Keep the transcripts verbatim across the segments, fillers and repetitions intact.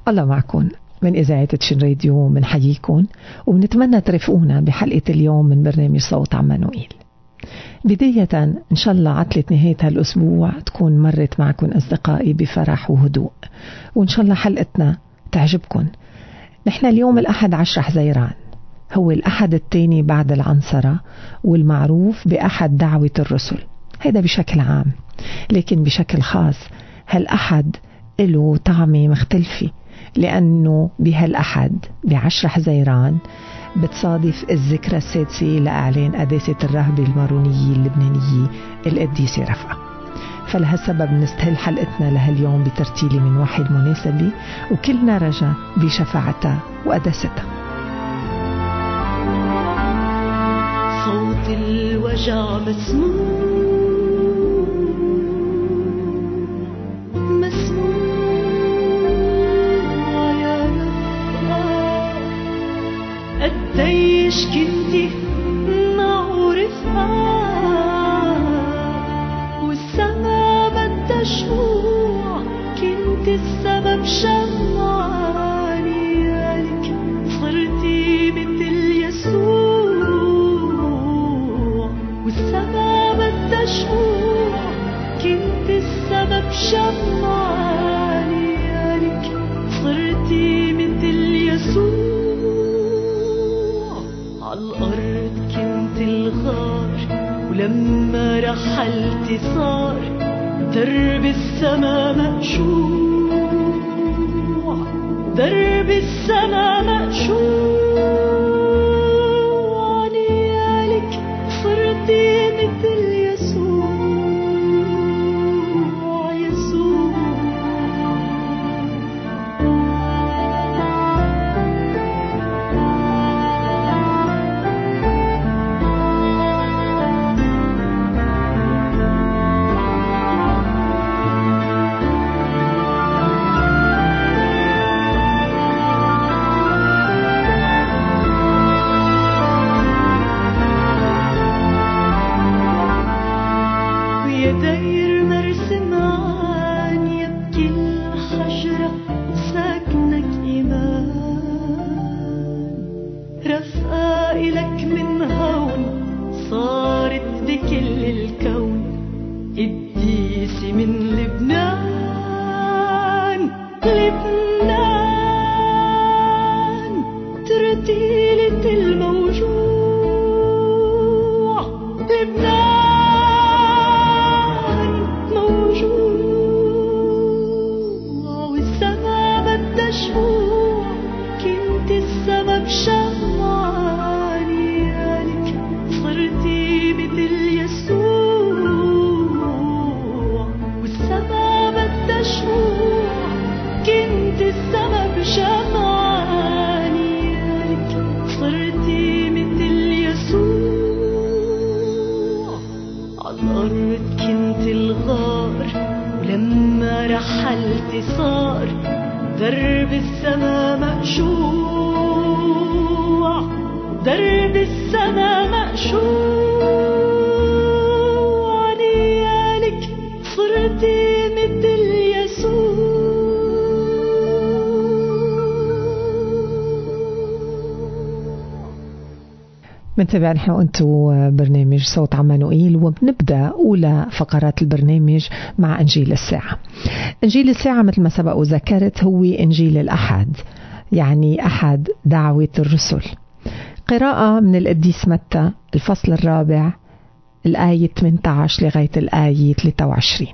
الله معكم من إذاعة تشين راديو. منحييكم وبنتمنى ترافقونا بحلقة اليوم من برنامج صوت عمانوئيل. بداية إن شاء الله عطلة نهاية هالأسبوع تكون مرت معكم أصدقائي بفرح وهدوء، وإن شاء الله حلقتنا تعجبكم. نحن اليوم الأحد عشر حزيران، هو الأحد الثاني بعد العنصرة والمعروف بأحد دعوة الرسل، هذا بشكل عام. لكن بشكل خاص هالأحد له طعمة مختلفة، لأنه بهالأحد بعشر حزيران بتصادف الذكرى السادسة لإعلان قداسة الراهبة المارونية اللبنانية القديسة رفقة. فلهالسبب نستهل حلقتنا لهاليوم بترتيل من وحي المناسبة، وكلنا رجا بشفاعتها وقداستها. صوت الوجع مسموع قديش كنتي معرفة والسما بدها شموع، كنت السبب شمعاني لك صرتي مثل يسوع، والسما بدها شموع، كنت السبب شمعاني لك صرتي مثل يسوع. عالأرض كنت الغار ولما رحلت صار درب السما مقشوع، درب السما مقشوع، نيالك صرتي مثل يسوع، يسوع. منتابع نحن وانتو برنامج صوت عمانوئيل، وبنبدأ أولى فقرات البرنامج مع إنجيل الساعة. إنجيل الساعة مثل ما سبق وذكرت هو إنجيل الأحد، يعني أحد دعوة الرسل. قراءة من القديس متى الفصل الرابع الآية ثمانية عشر لغاية الآية ثلاثة وعشرين.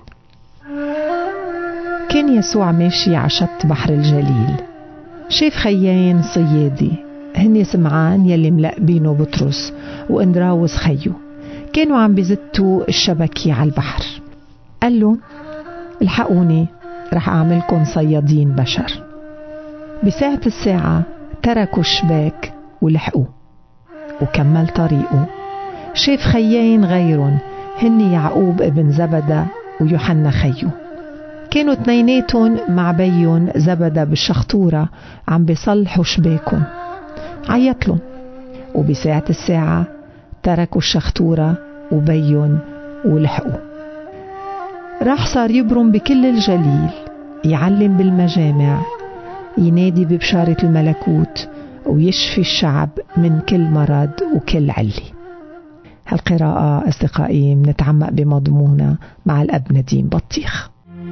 كان يسوع ماشي على شط بحر الجليل، شاف خيين صيادي هن سمعان يلي ملقبينه بطرس واندراوس خيو، كانوا عم بيزتوا الشبكة على البحر. قال له الحقوني رح أعملكم صيادين بشر. بساعة الساعة تركوا الشباك ولحقوه وكمل طريقه. شاف خيين غيرهم هن يعقوب ابن زبدة ويوحنا خيو، كانوا اثنيناتهم مع بيهم زبدة بالشخطورة عم بيصلحوا شباكهم. عيطلهم، وبساعة الساعة تركوا الشخطورة وبيهم ولحقوا. راح صار يبرم بكل الجليل، يعلم بالمجامع ينادي ببشارة الملكوت ويشفي الشعب من كل مرض وكل علي. هالقراءة أصدقائي منتعمق بمضمونها مع الأب نديم بطيخ.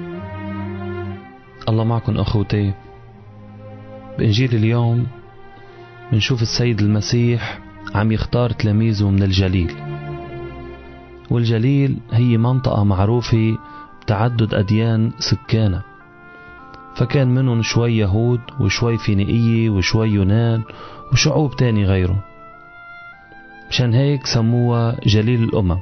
الله معكم أخوتي. بإنجيل اليوم بنشوف السيد المسيح عم يختار تلاميذه من الجليل، والجليل هي منطقة معروفة بتعدد أديان سكانها، فكان منهم شوي يهود وشوي فينيقية وشوي يونان وشعوب تاني غيره، مشان هيك سموها جليل الأمم.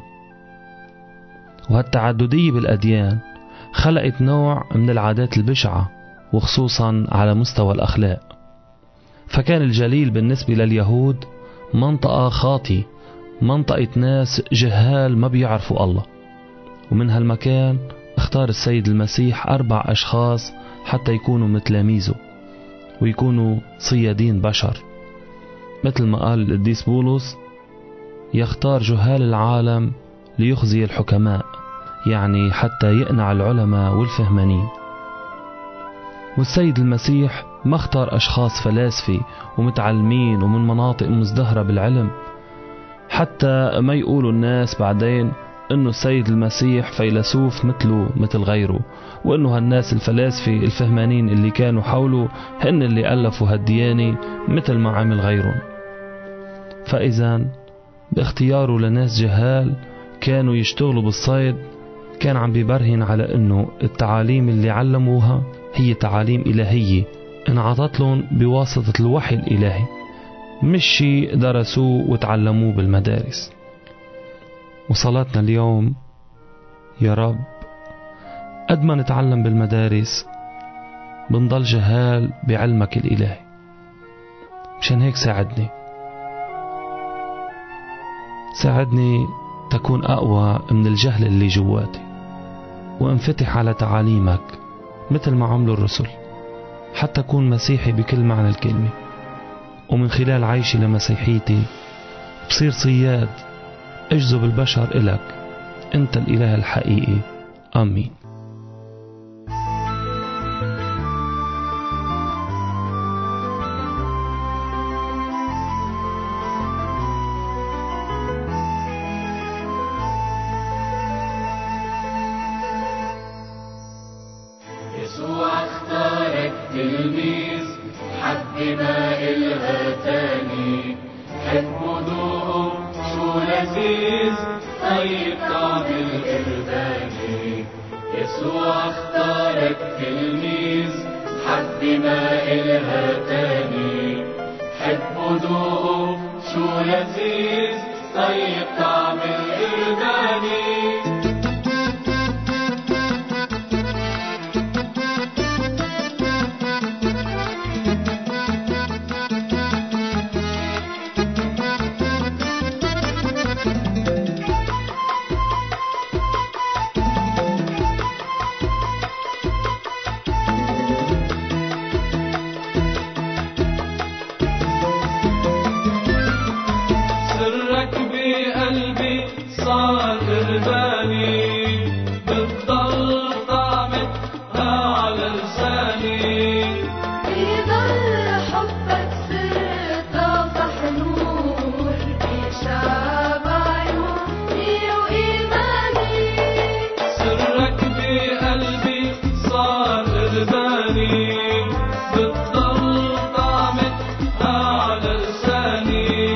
وهالتعددية بالأديان خلقت نوع من العادات البشعة، وخصوصا على مستوى الأخلاق. فكان الجليل بالنسبة لليهود منطقة خاطئة، منطقة ناس جهال ما بيعرفوا الله. ومن هالمكان اختار السيد المسيح أربع أشخاص حتى يكونوا متلاميذه ويكونوا صيادين بشر، مثل ما قال القديس بولس: يختار جهال العالم ليخزي الحكماء، يعني حتى يقنع العلماء والفهمانين. والسيد المسيح ما اختار أشخاص فلاسفة ومتعلمين ومن مناطق مزدهرة بالعلم، حتى ما يقولوا الناس بعدين انه السيد المسيح فيلسوف مثله مثل غيره، وانه هالناس الفلاسفة الفهمانين اللي كانوا حوله هن اللي ألفوا هالديانة مثل ما عمل غيرهم. فإذا باختياره لناس جهال كانوا يشتغلوا بالصيد كان عم بيبرهن على انه التعاليم اللي علموها هي تعاليم إلهية انعطت لهم بواسطة الوحي الإلهي، مش شيء درسوه وتعلموه بالمدارس. وصلاتنا اليوم: يا رب قد ما نتعلم بالمدارس بنضل جهال بعلمك الإلهي، مشان هيك ساعدني ساعدني تكون أقوى من الجهل اللي جواتي، وانفتح على تعاليمك مثل ما عملوا الرسل، حتى أكون مسيحي بكل معنى الكلمة، ومن خلال عيشي لمسيحيتي بصير صياد اجذب البشر إلك، أنت الإله الحقيقي. آمين. يسوع اختارك تلميذ، حب ما إلها تاني، حب ذوقه شو لذيذ، طيب طعم القرباني. يسوع اختارك تلميذ، حب ما إلها تاني، حب ذوقه شو لذيذ، طيب طعم القرباني. صار قرباني، بتضل طعمتها على لساني، بيضل حبك سر طافح نور، بيشعب عيوني وإيماني. سرك بقلبي صار قرباني، بتضل طعمتها على لساني،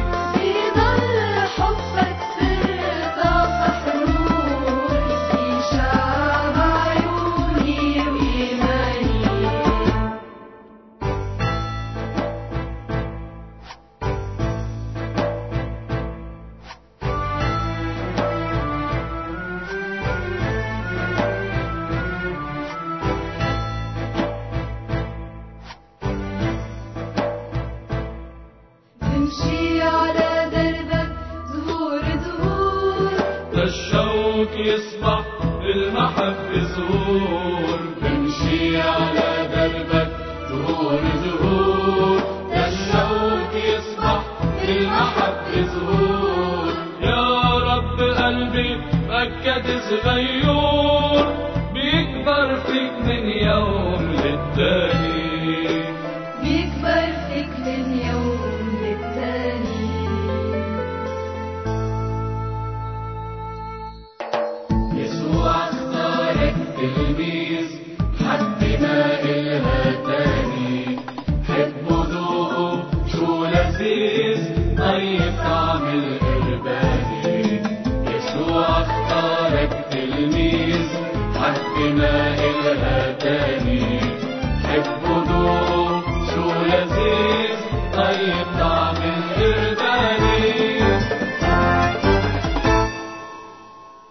بمشي على دربك زهور زهور، للشوق يصبح بالمحبة زهور. بمشي على دربك زهور زهور، للشوق يصبح بالمحبة زهور. يا رب قلبي مأكد صغير، بيكبر فيك من يوم للتاني.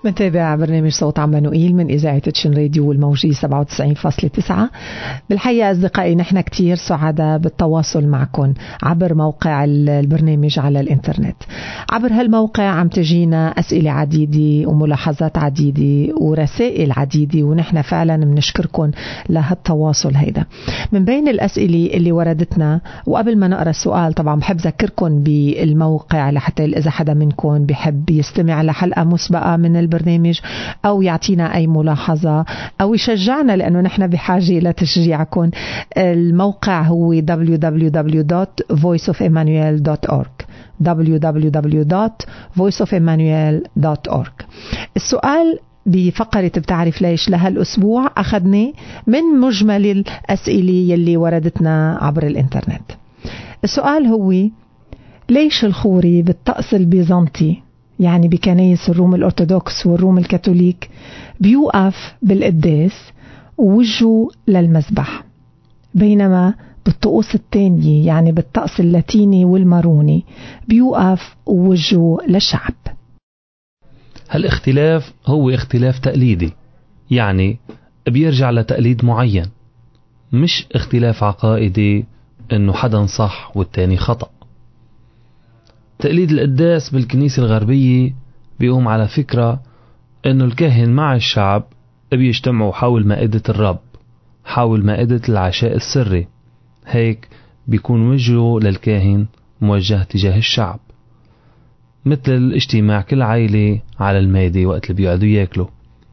متابع برنامج صوت عمانوئيل من إذاعة تشن راديو والموجي سبعة وتسعين فاصلة تسعة. بالحقيقة أصدقائي نحن كتير سعداء بالتواصل معكم عبر موقع البرنامج على الإنترنت. عبر هالموقع عم تجينا أسئلة عديدة وملاحظات عديدة ورسائل عديدة، ونحن فعلا بنشكركم لهالتواصل هيدا. من بين الأسئلة اللي وردتنا، وقبل ما نقرأ السؤال طبعا بحب ذكركم بالموقع لحتى إذا حدا منكم بحب يستمع لحلقة مسبقة من البرنامج أو يعطينا أي ملاحظة أو يشجعنا، لأنه نحن بحاجة إلى تشجيعكم. الموقع هو دبليو دبليو دبليو دوت فويس اوف إيمانويل دوت أورج دبليو دبليو دبليو دوت فويس اوف إيمانويل دوت أورج. السؤال بفقرة بتعرف ليش لها الأسبوع أخذني من مجمل الأسئلة يلي وردتنا عبر الإنترنت. السؤال هو: ليش الخوري بالطقس البيزنطي، يعني بكنايس الروم الأرثوذكس والروم الكاثوليك، بيوقف بالقداس ووجهه للمذبح، بينما بالطقوس الثانية يعني بالطقس اللاتيني والماروني بيوقف ووجهه للشعب؟ هالاختلاف هو اختلاف تقليدي، يعني بيرجع لتقليد معين، مش اختلاف عقائدي انه حدا صح والتاني خطأ. تقليد القداس بالكنيسة الغربية بيقوم على فكرة انه الكاهن مع الشعب بيجتمعوا حول مائدة الرب، حول مائدة العشاء السري، هيك بيكون وجهه للكاهن موجه تجاه الشعب، مثل اجتماع كل عائلة على المائدة وقت اللي بيقعدوا ياكلوا.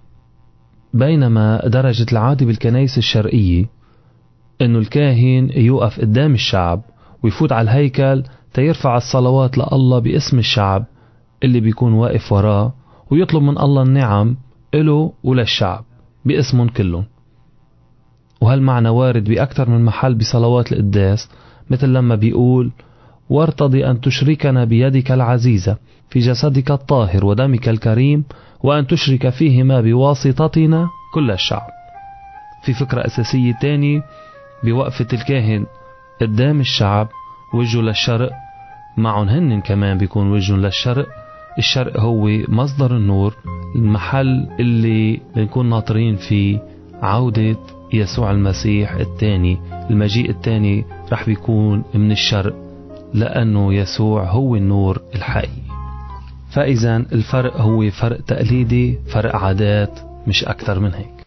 بينما درجة العادة بالكنائس الشرقية انه الكاهن يوقف قدام الشعب ويفوت على الهيكل تيرفع الصلوات لله باسم الشعب اللي بيكون واقف وراه، ويطلب من الله النعم له وللشعب باسمهم كلهم. وهالمعنى وارد بأكثر من محل بصلوات القداس، مثل لما بيقول: وارتضي أن تشركنا بيدك العزيزة في جسدك الطاهر ودمك الكريم، وأن تشرك فيهما بواسطتنا كل الشعب. في فكرة أساسية تاني بوقفة الكاهن قدام الشعب وجهه للشرق، معهم هن كمان بيكون وجهه للشرق. الشرق هو مصدر النور، المحل اللي بنكون ناطرين فيه عودة يسوع المسيح الثاني. المجيء الثاني رح بيكون من الشرق، لأنه يسوع هو النور الحقيقي. فإذا الفرق هو فرق تقليدي، فرق عادات، مش أكثر من هيك.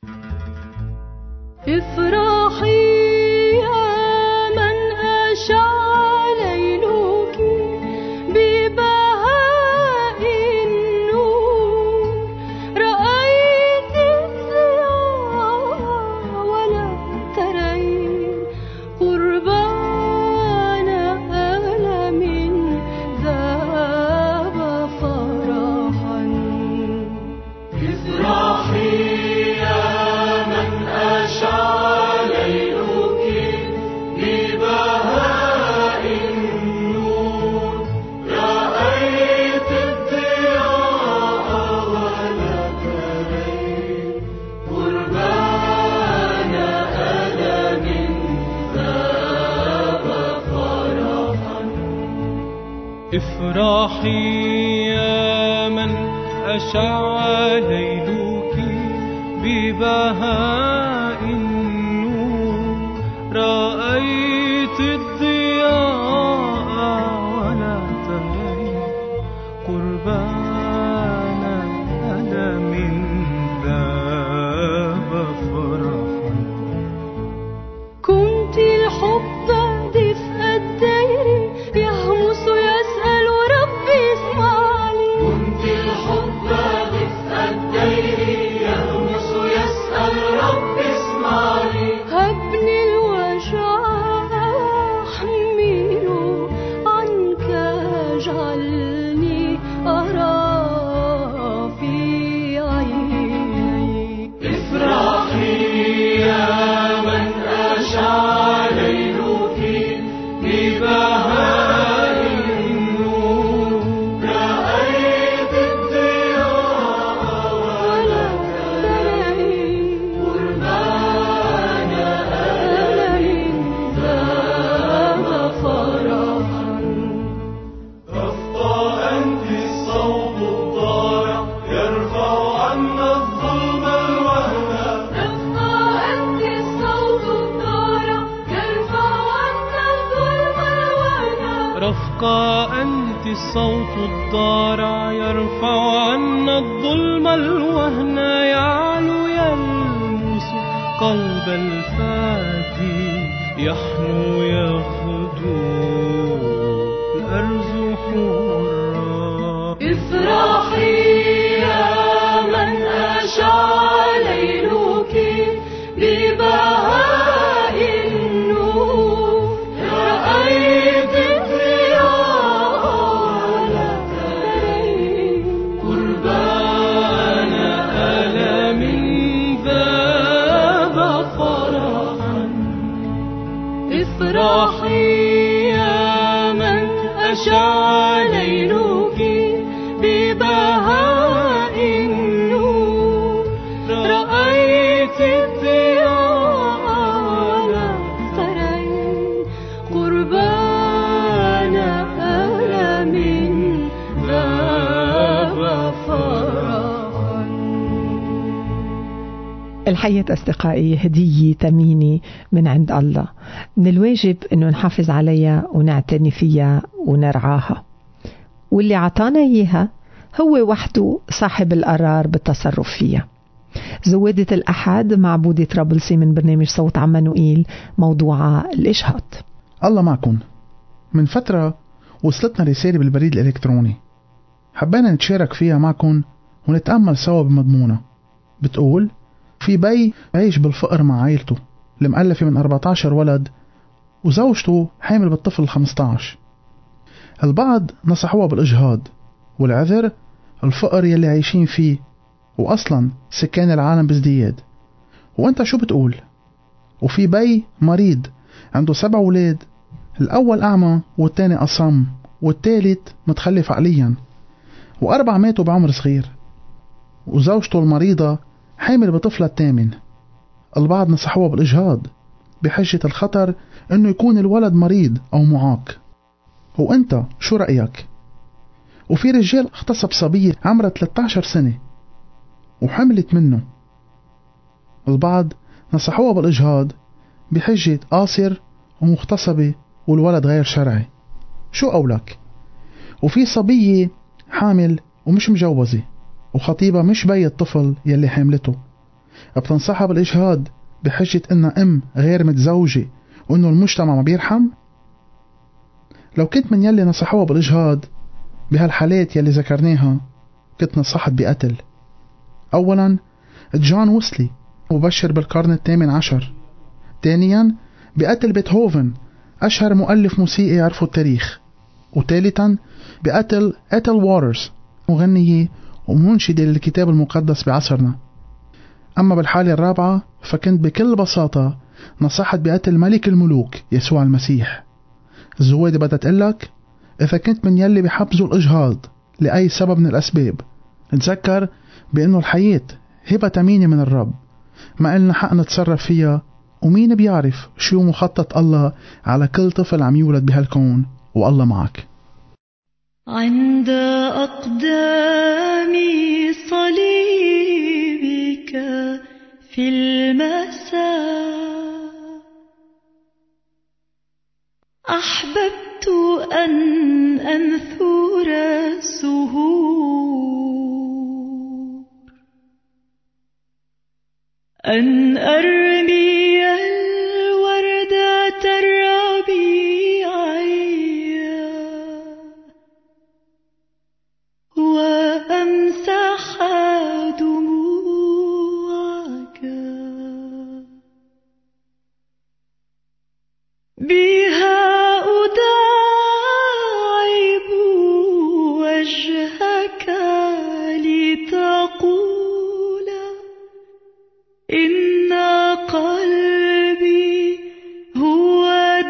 افرحي يا من أشع ليلك ببهاء النور، رأيت الضياء ولا ترين قربان ألم ذاب فرحا. افرحي يا من أشع ليلك ببهاء النور، رأيت الضياء ولا ترين قربان ألم ذاب فرحا. افرحي يا من أشع ليلك ببهاء النور، رأيت الضياء ولا ترين قربان ألم ذاب فرحا. كنت الحب دفء الدير يهمس يسأل ربي اسمعني. كنت الحب دفء الدير يهمس يسأل ربي تبقى أنت الصوت الضارع يرفع عنا الظلم الوهن يعلو يلمس قلب الفادي يحنو يخدو الأرز حرا. افرحي يا من أشعل ليلك ببهاء النور رأيت الضياء ولا ترين قربان ألم ذاب فرحا. افرحي يا من أشعل ليلك ببهاء النور رأيت الضياء ولا ترين قربان ألم ذاب فرحا. الحياة أصدقائي هدية ثمينة من عند الله، من الواجب أنه نحافظ عليها ونعتني فيها ونرعاها، واللي عطانا إياها هو وحده صاحب القرار بالتصرف فيها. زودة الأحد مع بودي طرابلسي من برنامج صوت عمانوئيل، موضوع الإجهاض. الله معكم. من فترة وصلتنا رسالة بالبريد الإلكتروني، حبينا نتشارك فيها معكم ونتأمل سوا بمضمونها. بتقول: في بي عايش بالفقر مع عائلته المؤلفة من أربعة عشر ولد وزوجته حامل بالطفل خمسة عشر. البعض نصحوها بالإجهاض، والعذر الفقر يلي عايشين فيه، وأصلا سكان العالم بازدياد. وانت شو بتقول؟ وفي بي مريض عنده سبع أولاد، الأول أعمى والتاني أصم والثالث متخلف عقليا، وأربع ماتوا بعمر صغير، وزوجته المريضة حامل بطفلة الثامن. البعض نصحوها بالإجهاض بحجة الخطر إنه يكون الولد مريض أو معاق. وانت شو رأيك؟ وفي رجال اغتصب صبية عمرها ثلاثة عشر سنة وحملت منه. البعض نصحوها بالإجهاض بحجة قاصر ومغتصبة والولد غير شرعي. شو قولك؟ وفي صبية حامل ومش مجوزة وخطيبة مش بي الطفل يلي حاملته، بتنصحها بالإجهاض بحجة إنها أم غير متزوجة وإنه المجتمع ما بيرحم. لو كنت من يلي نصحوها بالإجهاض بهالحالات يلي ذكرناها، كنت نصحت بقتل. أولا جون ويسلي مبشر بالقرن الثامن عشر. ثانيا بقتل بيتهوفن أشهر مؤلف موسيقي يعرفه التاريخ. وثالثا بقتل إيتل واترز مغنية ومنشدة للكتاب المقدس بعصرنا. أما بالحالة الرابعة فكنت بكل بساطة نصحت بقتل ملك الملوك يسوع المسيح. الزوادة بدها تقلك: إذا كنت من يلي بحبزوا الإجهاض لأي سبب من الأسباب، تذكر بأنه الحياة هبة ثمينة من الرب، ما إلنا حق نتصرف فيها، ومين بيعرف شو مخطط الله على كل طفل عم يولد بهالكون، والله معك. عند أقدام صليبك في المساء أحببت أن أنثر الزهور، أن أرمي الوردة الربيعية وأمسح دموعك بها أداعب وجهك لتقول إن قلبي هو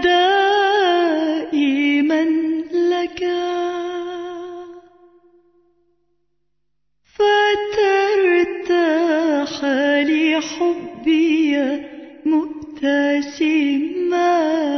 دائما لك، فترتاح لحبي مبتسما.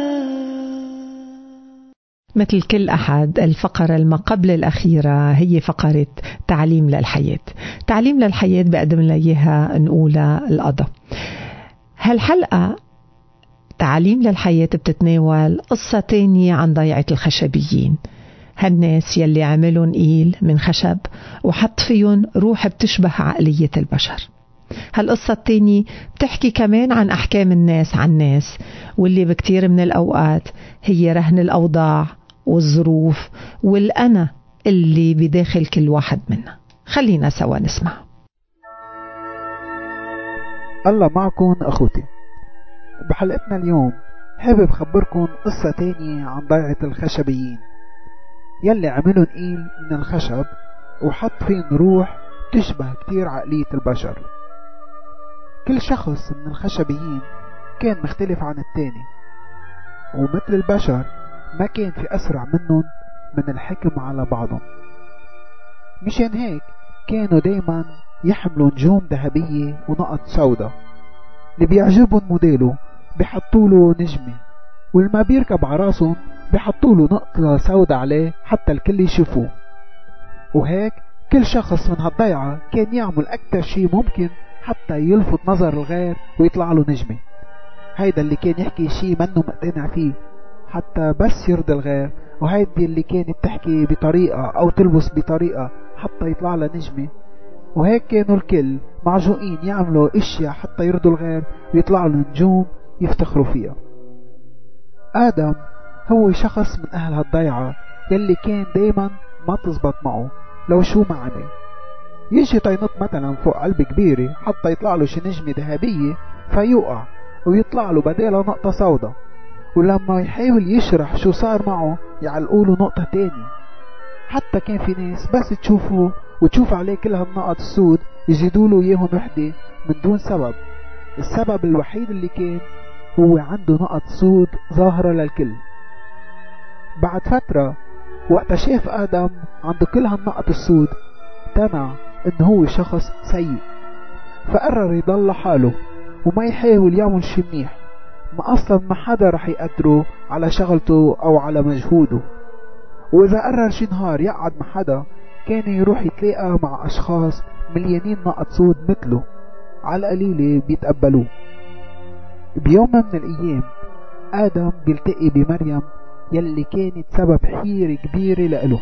مثل كل أحد، الفقرة الما قبل الأخيرة هي فقرة تعليم للحياة. تعليم للحياة بقدم لنا إياها نقولها القضاء. هالحلقة تعليم للحياة بتتناول قصة تانية عن ضيعة الخشبيين. هالناس يلي عملون إيل من خشب وحط فيهم روح بتشبه عقلية البشر. هالقصة التانية بتحكي كمان عن أحكام الناس عن الناس، واللي بكتير من الأوقات هي رهن الأوضاع والظروف والأنا اللي بداخل كل واحد منا. خلينا سوا نسمع. الله معكم أخوتي. بحلقتنا اليوم حابب خبركم قصة تانية عن ضيعة الخشبيين يلي عملوا إيل من الخشب وحط فين روح تشبه كتير عقلية البشر. كل شخص من الخشبيين كان مختلف عن التاني، ومثل البشر ما كان في أسرع منهم من الحكم على بعضهم. مشان هيك كانوا دايما يحملوا نجوم ذهبية ونقط سوداء، اللي بيعجبهم موديله بيحطوله نجمة، والما بيركب عراسهم بيحطوله نقطة سوداء عليه حتى الكل يشوفوه. وهيك كل شخص من هالضيعة كان يعمل أكتر شي ممكن حتى يلفت نظر الغير ويطلع له نجمة. هيدا اللي كان يحكي شي منه مقتنع فيه حتى بس يرضي الغير، وهيدي اللي كانت تحكي بطريقة أو تلبس بطريقة حتى يطلع لها نجمة. وهيك كانوا الكل معجوقين يعملوا اشياء حتى يرضوا الغير ويطلع له نجوم يفتخروا فيها. آدم هو شخص من أهل هالضيعة يلي كان دايما ما تزبط معه لو شو ما عمل. يجي تينط مثلا فوق علبة كبيرة حتى يطلع له شي نجمة ذهبية فيوقع ويطلع له بدالها نقطة سوداء، ولما يحاول يشرح شو صار معه يعلقوا له نقطة تاني. حتى كان في ناس بس تشوفه وتشوف عليه كل هالنقط السود يزيدوا له اياهم وحدة من دون سبب. السبب الوحيد اللي كان هو عنده نقط سود ظاهرة للكل. بعد فترة وقت شاف آدم عنده كل هالنقط السود اقتنع انه هو شخص سيء، فقرر يضل حاله وما يحاول يعمل شي منيح، ما اصلا ما حدا رح يقدره على شغلته او على مجهوده. واذا قرر شي نهار يقعد مع حدا كان يروح يتلاقى مع اشخاص مليانين نقط سود مثله، على قليلة بيتقبلوه. بيوم من الايام آدم بيلتقي بمريم يلي كانت سبب حيرة كبيرة لإله.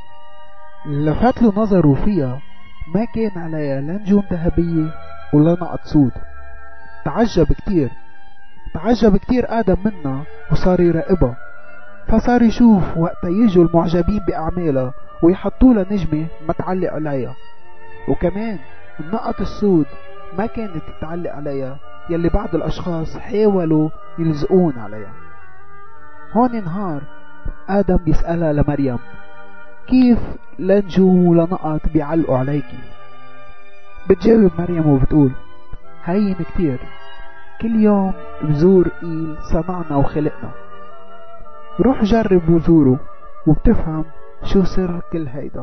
لفت له نظره فيها ما كان عليها لا نجوم ذهبية ولا نقط سود. تعجب كتير تعجب كتير آدم منها وصار يراقبها، فصار يشوف وقت يجوا المعجبين بأعمالها ويحطوا لها نجمة ما تعلق عليها، وكمان النقط السود ما كانت تتعلق عليها يلي بعض الأشخاص حاولوا يلزقون عليها. هون نهار آدم بيسألها لمريم كيف لا نجوم ولا نقط بيعلقوا عليكي؟ بتجاوب مريم وبتقول هين كتير، كل يوم بزور إيل صنعنا وخلقنا، روح جرب وزوره وبتفهم شو سر كل هيدا.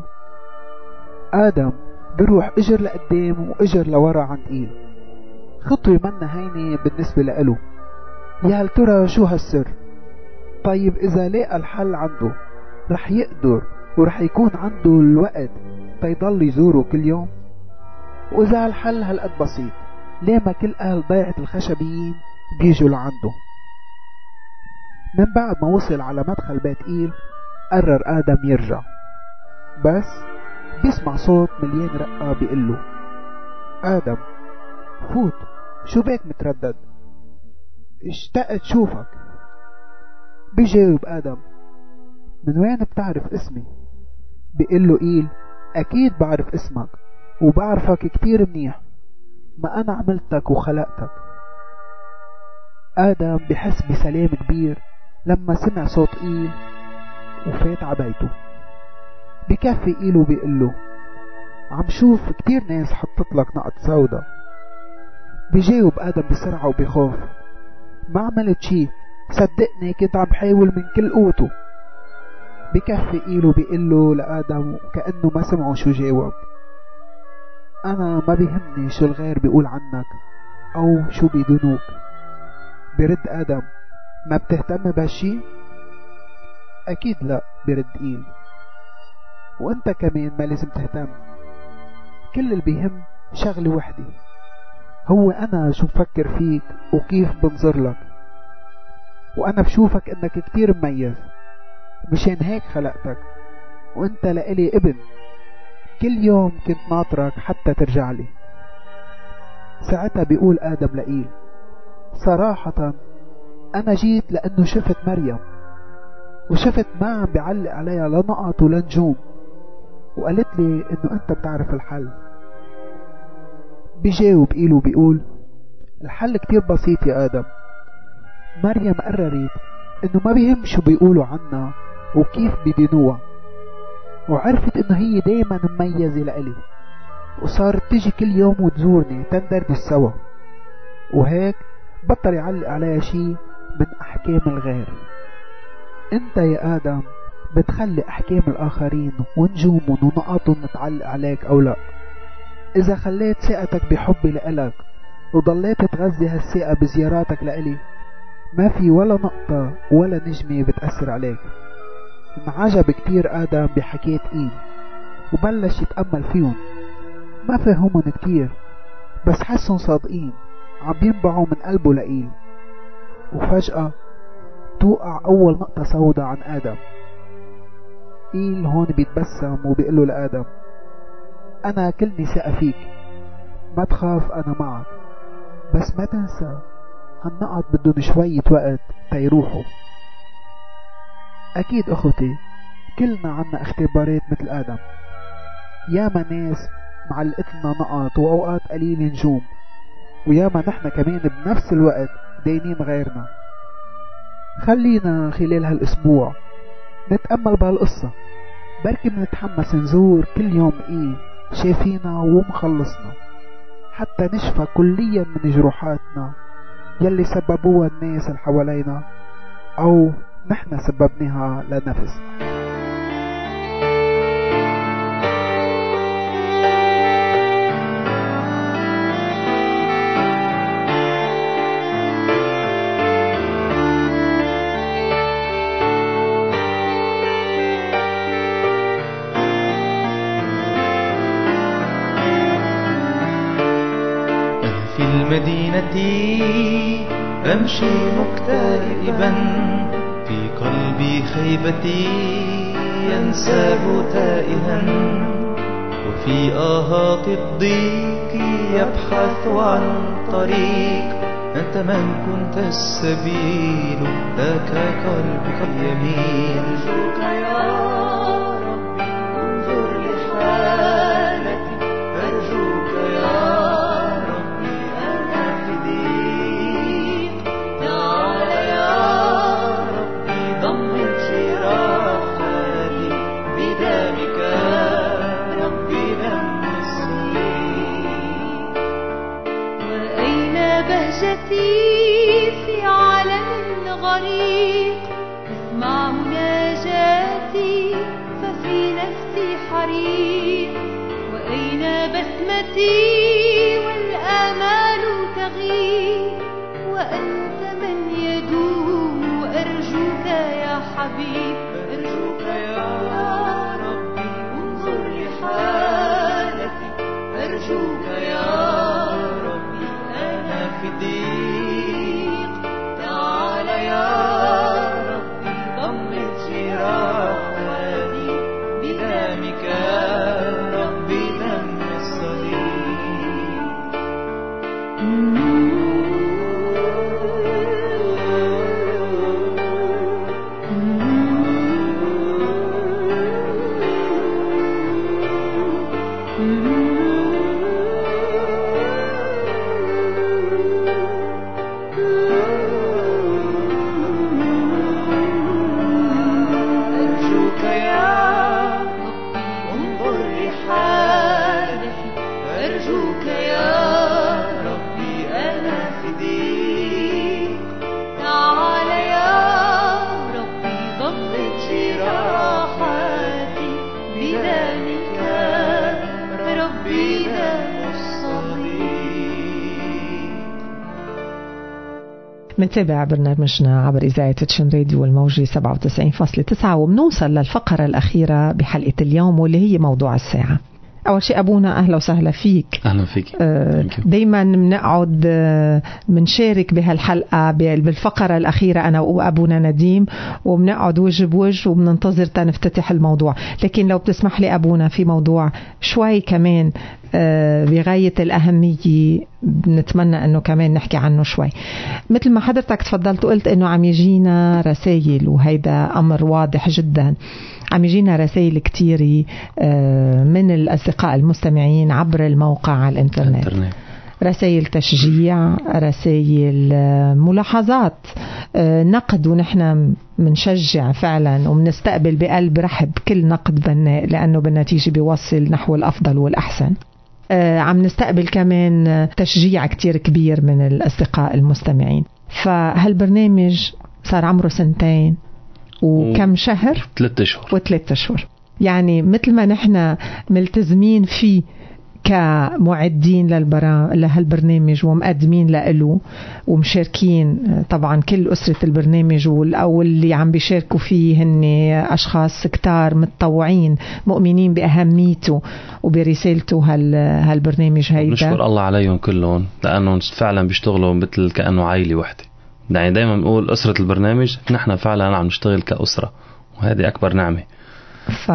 آدم بروح اجر لقدام واجر لورا عند إيل، خطوة منا هينة بالنسبة لإله. يا هل ترى شو هالسر؟ طيب إذا لاقى الحل عنده رح يقدر ورح يكون عنده الوقت تيضل يزوره كل يوم؟ وإذا الحل هالقد بسيط ليه ما كل أهل ضيعة الخشبيين بيجوا لعنده؟ من بعد ما وصل على مدخل بيت إيل قرر آدم يرجع، بس بيسمع صوت مليان رقة بيقله آدم فوت، شو بيك متردد؟ اشتقت شوفك. بيجاوب آدم من وين بتعرف اسمي؟ بيقله إيل أكيد بعرف اسمك وبعرفك كتير منيح، ما أنا عملتك وخلقتك. آدم بحس بسلام كبير لما سمع صوت إيل وفات عبيته. بكفي إيل وبيقله عم شوف كتير ناس حطت لك نقط سودا. بيجاوب آدم بسرعة وبخوف ما عملت شي، صدقني كنت عم بحاول من كل قوته. بكفي إيل وبيقله لآدم كأنه ما سمعوا شو جاوب أنا ما بيهمني شو الغير بيقول عنك أو شو بيدونوك. برد آدم ما بتهتم بهالشي؟ أكيد لا، برد إيل، وانت كمان ما لازم تهتم. كل اللي بيهم شغلة وحدة، هو أنا شو بفكر فيك وكيف بنظر لك، وأنا بشوفك إنك كتير مميز، مشان هيك خلقتك وانت لإلي ابن، كل يوم كنت ناطرك حتى ترجع لي. ساعتها بيقول آدم لإيل: صراحة أنا جيت لأنه شفت مريم، وشفت ما عم بيعلق عليها لا نقط ولا نجوم، وقالت لي إنه أنت بتعرف الحل. بيجاوب إيل وبيقول: الحل كتير بسيط يا آدم. مريم قررت إنه ما بيهم شو بيقولوا عنها وكيف بيدينوها، وعرفت إنه هي دايما مميزة لإلي، وصارت تجي كل يوم وتزورني تندردش سوا، وهيك بطل يعلق عليها شي من أحكام الغير. انت يا آدم بتخلي أحكام الآخرين ونجومهم ونقاطهم تعلق عليك أو لا. إذا خليت ثقتك بحبي لإلك وضليت تغذي هالثقة بزياراتك لإلي، ما في ولا نقطة ولا نجمة بتأثر عليك. انعجب كتير آدم بحكاية إيل وبلش يتأمل فيهم، ما فهمهم كتير بس حسهم صادقين عم ينبعوا من قلبه لإيل. وفجأة توقع أول نقطة سوداء عن آدم. إيل هون بيتبسم وبيقله لآدم: أنا كلني ثقة فيك، ما تخاف أنا معك، بس ما تنسى هالنقط بدون شوية وقت تيروحوا. أكيد أخوتي كلنا عنا اختبارات مثل آدم، ياما ناس معلقتلنا نقط وأوقات قليل نجوم، وياما نحن كمان بنفس الوقت داينين غيرنا. خلينا خلال هالأسبوع نتأمل بهالقصة، بركي منتحمس نزور كل يوم إيه شايفينا ومخلصنا، حتى نشفى كليا من جروحاتنا يلي سببوها الناس اللي حوالينا أو نحن سببناها لنفسنا. المدينة أمشي مكتئبا، في قلبي خيبتي ينساب تائها، وفي آهات الضيق يبحث عن طريق. أنت من كنت السبيل ذاك قلبك يميل. أرجوك يا ربي انظر لحالتي، أرجوك يا في عالم غريق، اسمع مناجاتي ففي نفسي حريق. وأين بسمتي والآمال تغيب، وأنت من يدوم. أرجوك يا حبيب، أرجوك يا ربي انظر لحالتي، أرجوك يا في ضيق. تعال يا ربي ضمن جراحي بدمك يا ربي دم الصليب. منتابع برنامجنا عبر إذاعة تشن راديو والموجة سبعة وتسعين فاصلة تسعة، وبنوصل للفقرة الأخيرة بحلقة اليوم واللي هي موضوع الساعة. أول شيء أبونا أهلا وسهلا فيك. أهلا فيك. آه دايما بنقعد آه بنشارك بهالحلقة بالفقرة الأخيرة أنا وأبونا نديم، وبنقعد وجه بوجه وبننتظر تنفتتح الموضوع. لكن لو بتسمح لي أبونا في موضوع شوي كمان آه بغاية الأهمية بنتمنى أنه كمان نحكي عنه شوي. مثل ما حضرتك تفضلت وقلت أنه عم يجينا رسائل، وهيدا أمر واضح جدا. عم يجينا رسائل كتيرة من الأصدقاء المستمعين عبر الموقع على الإنترنت، رسائل تشجيع، رسائل ملاحظات، نقد، ونحن منشجع فعلا ومنستقبل بقلب رحب كل نقد بناء، لأنه بالنتيجة بيوصل نحو الأفضل والأحسن. عم نستقبل كمان تشجيع كتير كبير من الأصدقاء المستمعين. فهالبرنامج صار عمره سنتين وكم شهر؟ ثلاثة أشهر وثلاثة أشهر. يعني مثل ما نحن ملتزمين فيه كمعدين للبرا... لهالبرنامج ومقدمين له ومشاركين، طبعا كل أسرة البرنامج والأول اللي عم بيشاركوا فيه هن أشخاص كتار متطوعين مؤمنين بأهميته وبرسالته هال... هالبرنامج هيدا. نشكر الله عليهم كلهم، لأنهم فعلا بيشتغلوا مثل كأنه عائلة واحدة. يعني دايما نقول أسرة البرنامج، نحن فعلا عم نشتغل كأسرة، وهذه أكبر نعمة. ف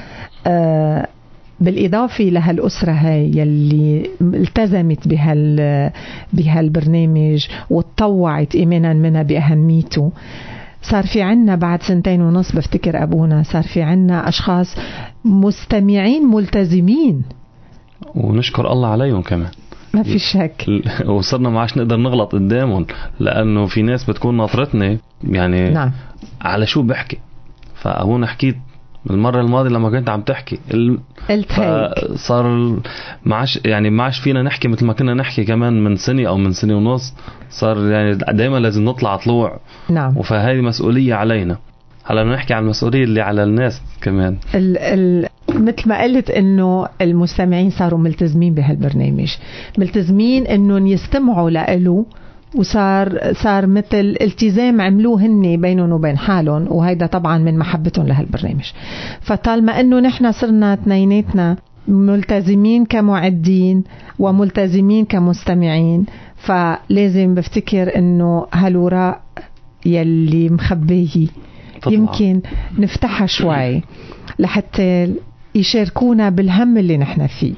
آه بالإضافة لهالأسرة هاي يلي التزمت بهال بهالبرنامج وتطوعت إيمانا منها بأهميته، صار في عنا بعد سنتين ونص بفتكر أبونا صار في عنا أشخاص مستمعين ملتزمين، ونشكر الله عليهم كمان، ما في شك. وصرنا ما عادش نقدر نغلط قدامهم، لأنه في ناس بتكون ناطرتني يعني نعم. على شو بحكي. فأبونا حكيت المرة الماضية لما كنت عم تحكي قلت هيك، صار ما عادش يعني ما عادش فينا نحكي مثل ما كنا نحكي كمان من سنة أو من سنة ونص. صار يعني دايما لازم نطلع طلوع. نعم. وفهذه مسؤولية علينا. هلا نحكي عن المسؤولية اللي على الناس كمان. ال ال مثل ما قلت انه المستمعين صاروا ملتزمين بهالبرنامج، ملتزمين انه يستمعوا له، وصار صار مثل التزام عملوه هني بينهم وبين حالهم، وهيدا طبعا من محبتهم لهالبرنامج. فطالما انه نحن صرنا اثنيناتنا ملتزمين كمعدين وملتزمين كمستمعين، فلازم بفتكر انه هالوراء يلي مخبيه يمكن نفتحها شوي لحتى يشاركونا بالهم اللي نحن فيه.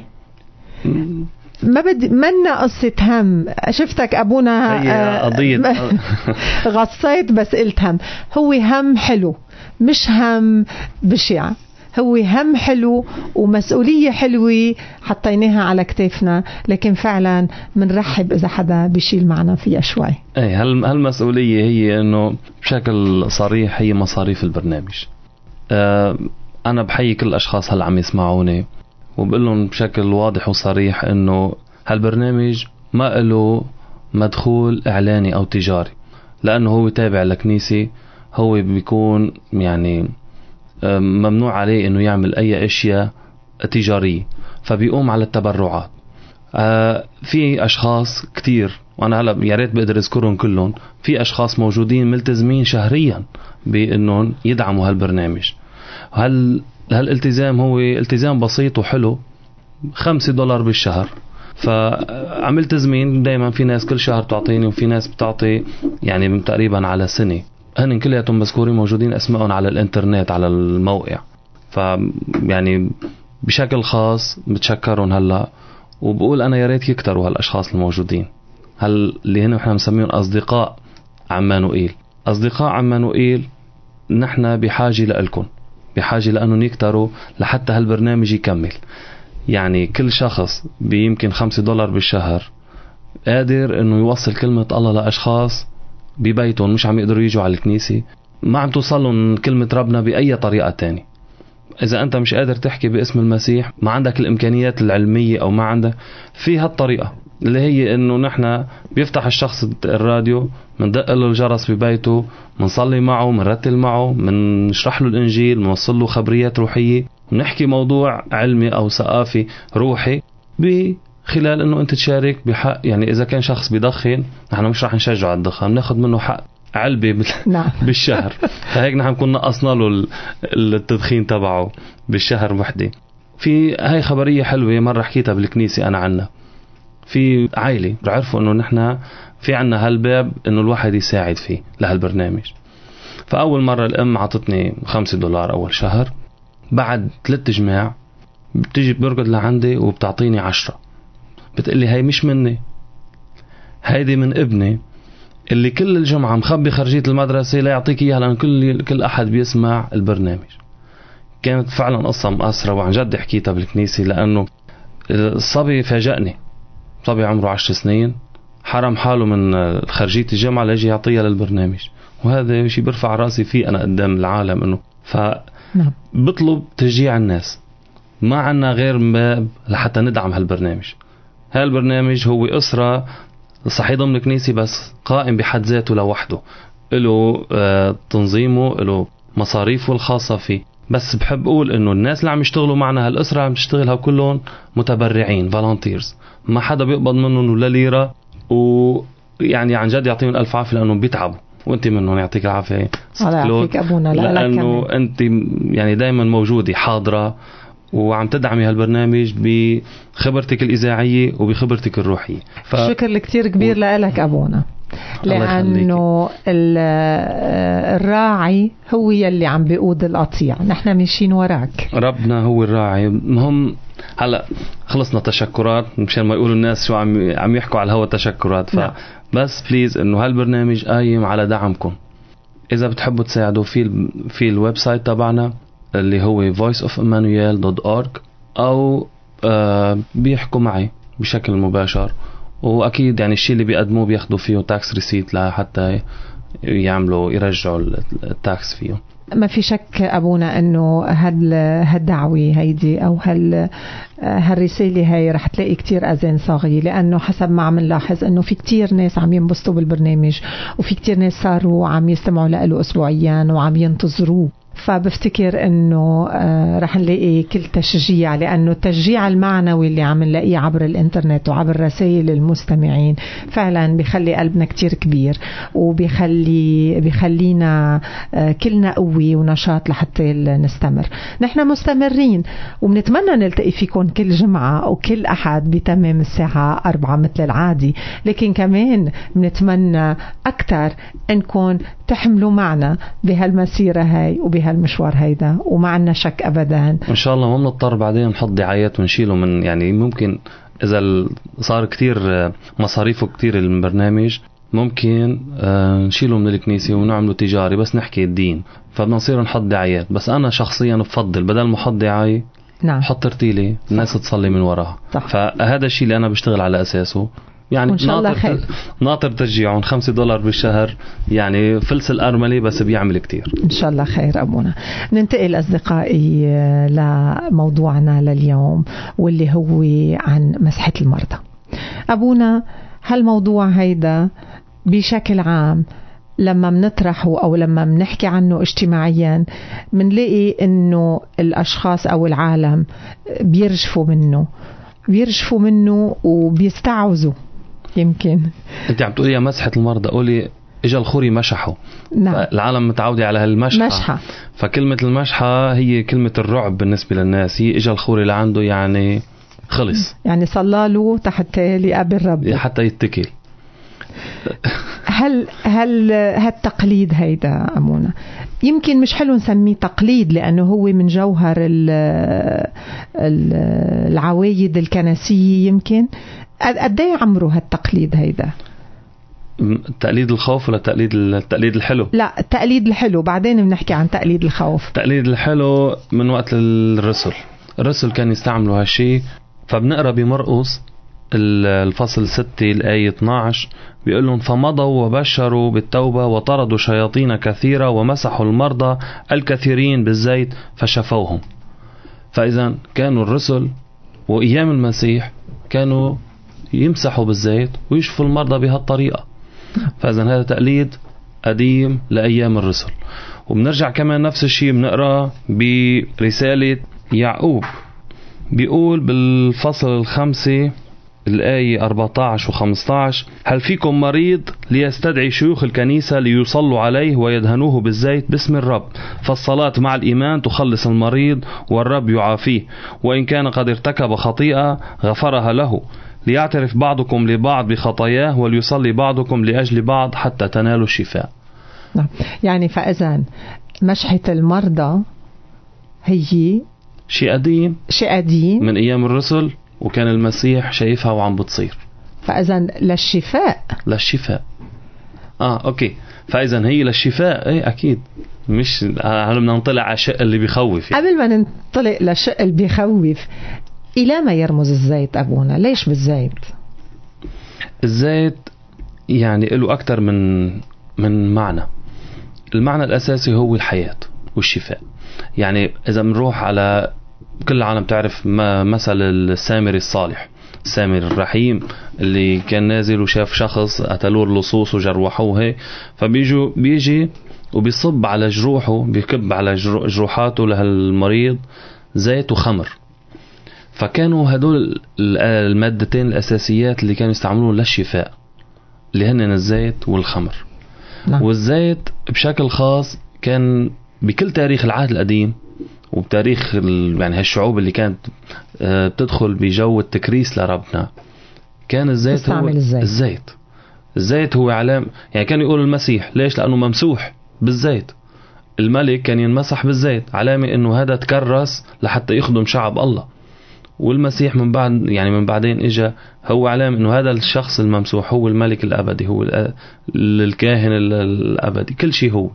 ما بدي منا قصة هم، شفتك أبونا هي قضية غصيت بس قلت هم. هو هم حلو، مش هم بشع، هو هم حلو ومسؤولية حلوة حطيناها على كتافنا، لكن فعلا منرحب إذا حدا بيشيل معنا فيها شوي. ايه هالمسؤولية هي انه بشكل صريح هي مصاريف البرنامج. أه انا بحيي كل الاشخاص هل عم يسمعوني وبقول لهم بشكل واضح وصريح انه هالبرنامج ما له مدخول اعلاني او تجاري، لانه هو تابع لكنيسة، هو بيكون يعني ممنوع عليه انه يعمل اي اشياء تجارية، فبيقوم على التبرعات. آه في اشخاص كتير، وانا هلا يا ريت بقدر اذكرهم كلهم، في اشخاص موجودين ملتزمين شهريا بانهم يدعموا هالبرنامج. هل هالالتزام هو التزام بسيط وحلو، خمسة دولار بالشهر. فعملت تزمين دايما، في ناس كل شهر تعطيني وفي ناس بتعطي يعني تقريبا على سنة. هن كلياتهم مذكورين موجودين اسمائهم على الانترنت على الموقع. ف يعني بشكل خاص بتشكرهم هلا، وبقول انا يا ريت يكتروا هالاشخاص الموجودين، هل اللي هنا احنا مسميهم اصدقاء عمانوئيل. اصدقاء عمانوئيل نحن بحاجة لكم، بحاجة لأنهم يكتروا لحتى هالبرنامج يكمل. يعني كل شخص بيمكن خمسة دولار بالشهر قادر انه يوصل كلمة الله لأشخاص ببيتهم مش عم يقدروا يجوا على الكنيسة، ما عم توصلهم كلمة ربنا بأي طريقة تاني. إذا أنت مش قادر تحكي باسم المسيح، ما عندك الإمكانيات العلمية أو ما عندك في هالطريقة اللي هي إنه نحن بيفتح الشخص الراديو، مندق له الجرس ببيته، منصلي معه، منرتل معه، منشرح له الإنجيل، منوصل له خبريات روحية، ونحكي موضوع علمي أو ثقافي روحي بخلال إنه أنت تشارك بحق. يعني إذا كان شخص بيدخن، نحن مش راح نشجع على الدخان، ناخد منه حق علبة بالشهر، فهيك نحن كنا نقصنا له التدخين تبعه بالشهر وحدة. في هاي خبرية حلوة مرة حكيتها بالكنيسة أنا عنها. في عائلة عرفوا إنه نحن في عنا هالباب إنه الواحد يساعد فيه لهالبرنامج. فأول مرة الأم عطتني خمسة دولار أول شهر. بعد ثلاث جماع بتيجي برقد لعندي وبتعطيني عشرة. بتقلي هاي مش مني، هيدي من ابني اللي كل الجمعة مخبي خرجية المدرسة لا يعطيك إياها، لأن كل كل أحد بيسمع البرنامج. كانت فعلا قصة مأثرة وعن جد حكيتها بالكنيسة، لأنه الصبي فاجأني. صبي عمره عشر سنين حرم حاله من خرجية الجامعة ليجي يعطيها للبرنامج، وهذا شيء برفع راسي فيه أنا قدام العالم. إنه فبطلب تشجيع الناس، ما عنا غير باب لحتى ندعم هالبرنامج. هالبرنامج هو أسرة صحيح ضمن الكنيسة بس قائم بحد ذاته لوحده، له تنظيمه، له مصاريفه الخاصة فيه. بس بحب أقول إنه الناس اللي عم يشتغلوا معنا هالأسرة عم تشتغلها كلهم متبرعين فالنتيرز، ما حدا بيقبض منهم ولا ليرة، ويعني عن جد يعطيهم ألف عافية لأنه بيتعبوا. وانت منهم يعطيك العافية أبونا، لأنه أنت يعني دايما موجودة حاضرة وعم تدعمي هالبرنامج بخبرتك الإذاعية وبخبرتك الروحية. ف... شكر كتير كبير و... لك أبونا، لأنه الراعي هو يلي عم بيقود القطيع، نحن ماشيين وراك. ربنا هو الراعي. مهم هلا خلصنا تشكرات مشان ما يقولوا الناس شو عم عم يحكوا على الهوا تشكرات. فبس بليز انه هالبرنامج قايم على دعمكم. اذا بتحبوا تساعدوا في في الويب سايت تبعنا اللي هو voice of emmanuel dot org، او آه بيحكوا معي بشكل مباشر، واكيد يعني الشيء اللي بيقدموه بياخدوا فيه تاكس ريسيت لحتى يعملوا يرجعوا التاكس فيه. ما في شك أبونا أنه هالدعوة هيدي أو هال هالرسالة هاي رح تلاقي كتير أذان صاغية، لأنه حسب ما عم نلاحظ أنه في كتير ناس عم ينبسطوا بالبرنامج، وفي كتير ناس صاروا عم يستمعوا له أسبوعيا وعم ينتظروه. فبفتكر انه آه رح نلاقي كل تشجيع، لانه التشجيع المعنوي اللي عم نلاقيه عبر الانترنت وعبر رسائل المستمعين فعلا بيخلي قلبنا كتير كبير، وبيخلي بيخلينا آه كلنا قوة ونشاط لحتى نستمر. نحن مستمرين وبنتمنى نلتقي فيكم كل جمعة وكل أحد بتمام الساعة أربعة مثل العادي، لكن كمان بنتمنى أكتر أنكم تحملوا معنا بهالمسيرة هاي وبه هالمشوار هيدا، وما عنا شك أبدا إن شاء الله ما بنضطر بعدين نحط دعايات ونشيله من، يعني ممكن إذا صار كتير مصاريفه كتير البرنامج ممكن نشيله من الكنيسة ونعمله تجاري بس نحكي الدين، فبنصير نحط دعايات. بس أنا شخصيا بفضل بدل ما حط دعاية نعم حط رتيلة الناس تصلي من وراها. صح. فهذا الشيء اللي أنا بشتغل على أساسه، يعني إن شاء الله خير. ناطر تشجيعهم خمسة دولار بالشهر، يعني فلس الأرملي بس بيعمل كتير. إن شاء الله خير أبونا. ننتقل أصدقائي لموضوعنا لليوم واللي هو عن مسحة المرضى. أبونا هالموضوع هيدا بشكل عام لما منطرحه أو لما منحكي عنه اجتماعيا منلاقي إنه الأشخاص أو العالم بيرجفوا منه بيرجفوا منه وبيستعوزوا. يمكن انت عم تقولي مسحة المرضى، قولي اجا الخوري مشحه. نعم. العالم متعودة على هالمشحة مشحة. فكلمة المشحة هي كلمة الرعب بالنسبة للناس، هي اجا الخوري لعنده يعني خلص، يعني صلى له تحت لقابل ربه حتى يتكل. هل هل هالتقليد هيدا أمونا يمكن مش حلو نسميه تقليد، لأنه هو من جوهر العوايد الكنسية. يمكن قد ايه عمره هالتقليد هيدا؟ تقليد الخوف ولا تقليد التقليد الحلو؟ لا التقليد الحلو، بعدين بنحكي عن تقليد الخوف. تقليد الحلو من وقت الرسل الرسل كان يستعملوا هالشي. فبنقرأ بمرقس الفصل ستة الآية اثناشر بيقول لهم فمضوا وبشروا بالتوبة وطردوا شياطين كثيرة ومسحوا المرضى الكثيرين بالزيت فشفوهم. فإذا كانوا الرسل وأيام المسيح كانوا يمسحوا بالزيت ويشفوا المرضى بهالطريقة. فإذا هذا تقليد قديم لأيام الرسل. وبنرجع كمان نفس الشيء بنقرأ برسالة يعقوب، بيقول بالفصل الخامسة الآية أربعة عشر وخمسة عشر: هل فيكم مريض ليستدعي شيوخ الكنيسة ليصلوا عليه ويدهنوه بالزيت باسم الرب، فالصلاة مع الإيمان تخلص المريض والرب يعافيه، وإن كان قد ارتكب خطيئة غفرها له. ليعترف بعضكم لبعض بخطاياه وليصلي بعضكم لأجل بعض حتى تنالوا الشفاء. نعم. يعني فإذن مشحة المرضى هي شيء قديم شيء قديم من أيام الرسل، وكان المسيح شايفها وعم بتصير. فإذن للشفاء للشفاء آه أوكي فإذن هي للشفاء. إيه أكيد، مش هل بدنا نطلع على الشق اللي بيخوف يعني. قبل ما ننطلق للشق اللي بيخوف، إلى ما يرمز الزيت أبونا؟ ليش بالزيت؟ الزيت يعني له أكتر من من معنى. المعنى الأساسي هو الحياة والشفاء. يعني إذا بنروح على كل العالم تعرف مثل السامري الصالح، السامري الرحيم اللي كان نازل وشاف شخص قتلوه اللصوص وجروحوه، فبيجوا بيجي وبيصب على جروحه، بيكب على جروحاته لهالمريض زيت وخمر. فكانوا هدول المادتين الأساسيات اللي كانوا يستعملون للشفاء، اللي هن الزيت والخمر. نعم. والزيت بشكل خاص كان بكل تاريخ العهد القديم وبتاريخ يعني هالشعوب اللي كانت بتدخل بجو التكريس لربنا، كان الزيت هو الزيت. الزيت الزيت هو علام. يعني كان يقول المسيح ليش؟ لأنه ممسوح بالزيت. الملك كان ينمسح بالزيت، علامة إنه هذا تكرس لحتى يخدم شعب الله. والمسيح من بعد يعني من بعدين إجا هو علامة إنه هذا الشخص الممسوح هو الملك الأبدي، هو الكاهن الأبدي، كل شيء هو.